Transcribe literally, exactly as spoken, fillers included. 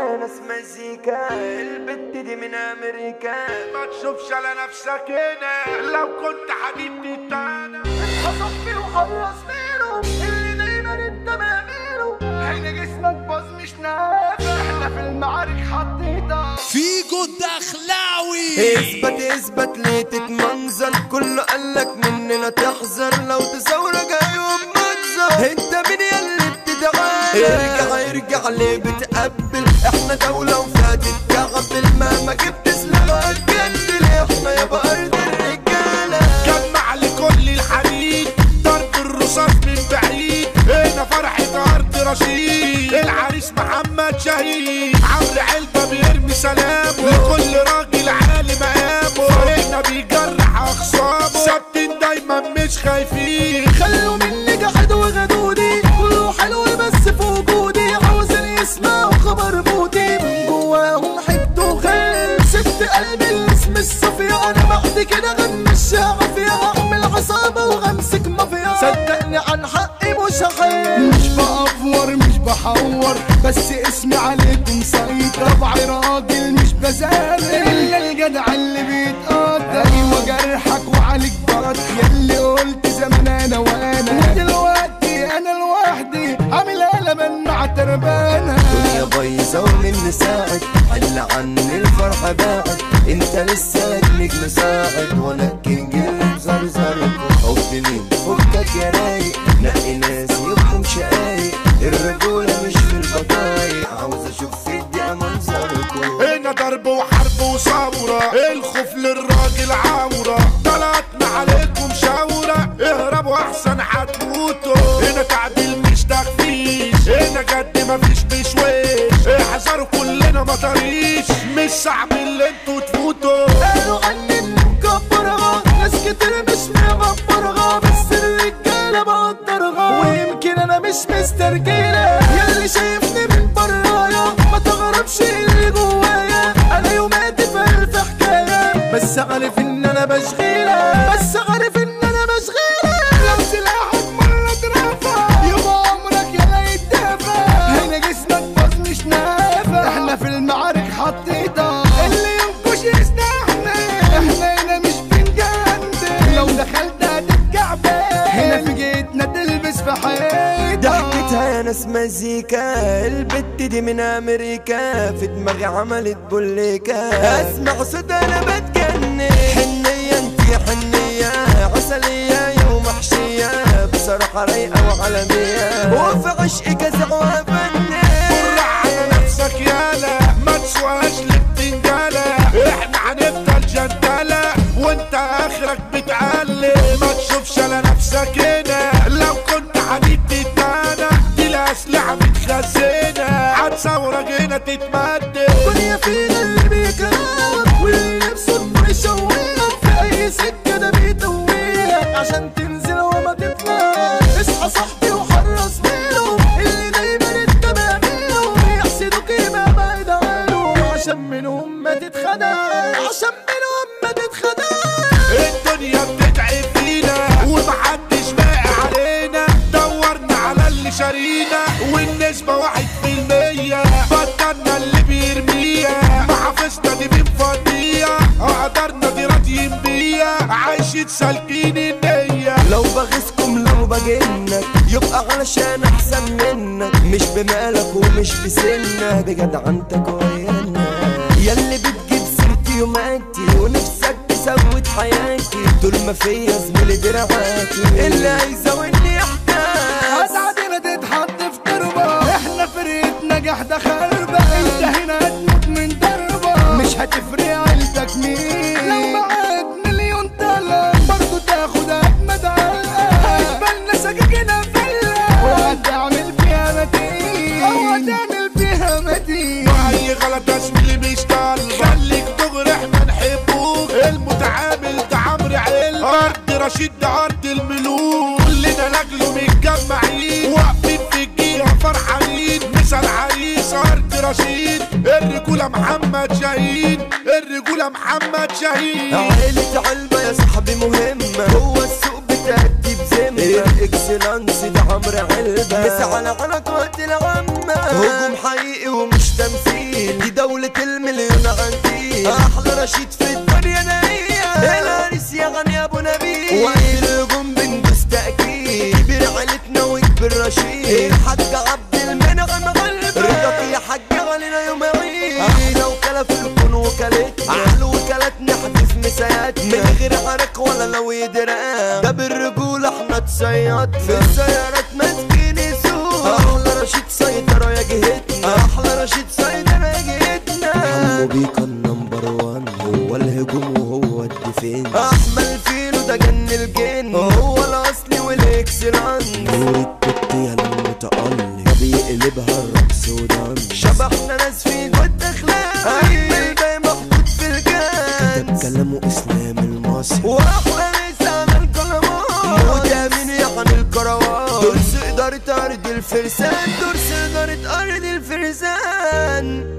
يا ناس مزيكا، البت دي من امريكا. ما تشوفش على نفسك هنا، لو كنت حبيبتي التاني صاحبي وخلص منه اللي دايما انت مامله. حين جسمك باظ مش نافع، احنا في المعارك حطيتها فيجو الدخلاوي. اثبت اثبت ليه تتمنظر، كله قالك مننا تحذر، لو تزورك يوم منظر انت مين ياللي بتدعي؟ ارجع ارجع ليه بتقبل، احنا دولة وفاتت تقبل، مهما جبت سلاح هتجندل، احنا يابا ارض الرجالة. جمع لكل الحديد ضرب الرصاص من بعيد، هنا فرحة ارض رشيد، العريس محمد شهيد، عمرو علبة بيرمي سلامه لكل راجل عالي مقامه، فريقنا بيجرح اخصامه، ثابتين دايما مش خايفين. خلوا مني قاعد وغدودي، كله حلو بس في وجودي، عاوزين يسمعوا خبر موتي، من جواهم حد وخير، سبت قلبي الاسم الصفية، انا بعد كده غنى الشعفية، هعمل عصابة وغمسك مافيا، صدقني عن حقي مش هحير، مش بأفور مش بحور، بس اسمي عليكم سيطرة، طبعي راجل مش بزارر، الا الجدع اللي بيتقدر، ايوه جرحك وعليك برد، ياللي قلت زمان انا وانا، ودلوقتي انا لوحدي عامل قلبان مع تربانة. الدنيا بايظة ومن ساعد، حل عني الفرحة باعت، انت لسه ابنك مساعد، وانا الكينج اللي مزرزرك، حب مين فكك يا رايق، نقي ناس يبقوا شقايق، الرجولة مش في البطايق، عاوز اشوف في الدقيقة منظركم. هنا ضرب وحرب وثورة، الخوف للراجل عورة، طلعتنا عليكم شاورة، اهربوا احسن هتموتوا، هنا تعديل مش تخفيش، هنا جد مفيش بشويش، احذروا كلنا مطريش، مش صعب اللي انتوا تفوتوا. قالوا عني اني مكبرها، ناس كتير مش مغبرها، بس الرجالة بقدرها، ويمكن انا مش مسترجلة، ياللي شايفني من برايا ما تغربش اللي جوايا، انا يوماتي في الف حكاية، بس عارف ان انا بشغيلة، بس عارف ان انا بشغيلة، لو سلاحك مرة ترفع يبقى عمرك يلا يتدافع، هنا جسمك باظ مش نافع، احنا في المعارك حطيتها، اللي ينكش يستحمل، احنا هنا مش بنجندل، لو دخلت هتتكعبل، هنا في جيتنا تلبس في حياتها. ضحكتها يا ناس مزيكا، البت دي من امريكا، في دماغي عملت بوليكا، اسمع صوت انا بتجنن، حنية انتي حنية عسلية يا محشية، بصراحة رايقة وعالمية، وفي عشقك ازعوا فنان. فرع على نفسك يالا، ما تسواش للبتنجالة، احنا هنفضل جندالة، وانت اخرك بتعلم، ما تشوفش على نفسك هنا، لو كنت حبيبتي التاني دي الاسلحة متخزنة، هتصورك هنا تتمدد. الدنيا فينا اللي بيكرهك، واللي نفسه انه يشوهك، في اي سكة ده بيتوهك، عشان تنزل وما تطلعش، اصحى صاحبي وحرص منهم، اللي دايما انت بامنهم، يحسدوك يبقى بعيد عنهم، عشان منهم ما تتخدعش، عشان منهم ما تتخدعش. الدنيا بتتعب فينا ومحدش باقي علينا، دورنا على اللي شارينا والنسبة واحد في المية، بطلنا اللي بيرميها، محافظنا دي بنفضيها، قدرنا دي راضيين بيها، عايشين سالكين النية. لو بغيظكم لو بجنك يبقى علشان احسن منك، مش بمالك ومش بسنك، بجدعنتك ويانا، ياللي بتجيب سيرتي ومعاكي، ونفسك تسود حياتي، طول ما فيا زميلي دراعاتي، اللي هيزاولني يحتاج هتعدينا تتحط في تربة، احنا فرقة نجاح ده خربة، انت هنا هتموت من ضربة، مش هتفرق عيلتك مين، لو معاك مليون طلب برضو تاخد اجمد علقة، هيبالنا سكاكينها فلة، وهتعمل فيها متين، او هتعمل فيها متين، واي غلط اسمي مش طالبة، خليك دغري احنا نحبوك، المتعامل ده عمرو علبة، ارض رشيد ده ارض الملوك، كلنا لاجله متجمعين، واقفين في الجيرة فرحانين، مثل عريس ارض رشيد، الرجولة محمد شاهين، الرجولة محمد شاهين. عيلة علبة يا صاحبي مهمة، هو السوق بتأدي بذمة، الاكسلانس ده عمرو علبة، مسا على علاقات العامة، هجوم حقيقي ومش تمثيل، رشيد في الدنيا نهية العريس يا غني ابو نبيل وقت الهجوم بندوس تأكيد كبير عيلتنا وكبير رشيد الحاج عبد المنعم غلبة رضاك يا حاج علينا يوم عيد لو كلا في الكون وكالتنا على وكالتنا حدث مساياتنا من غير حرق ولا لو يدرق ده بالرجولة احنا تصيدنا في السيارات ماسكين سوق احلى رشيد سيطرة يا جهتنا احلى رشيد سيطرة يا جهتنا حمو بيكا النمبر وان هو الهجوم وهو الدفين احمل فيلو ده جن الجن هو الاصلي والاكسران نور التوتية المتألق بيقلبها الرقص ودم شبحنا ناس في جد اخلاق احمل باي محطوط في الجنس كتب كلامه اسلام المصري واحلى ناس عمل كلامات مدامين يعني الكروات درس ادارة ارض الفرسان درس ادارة ارض الفرسان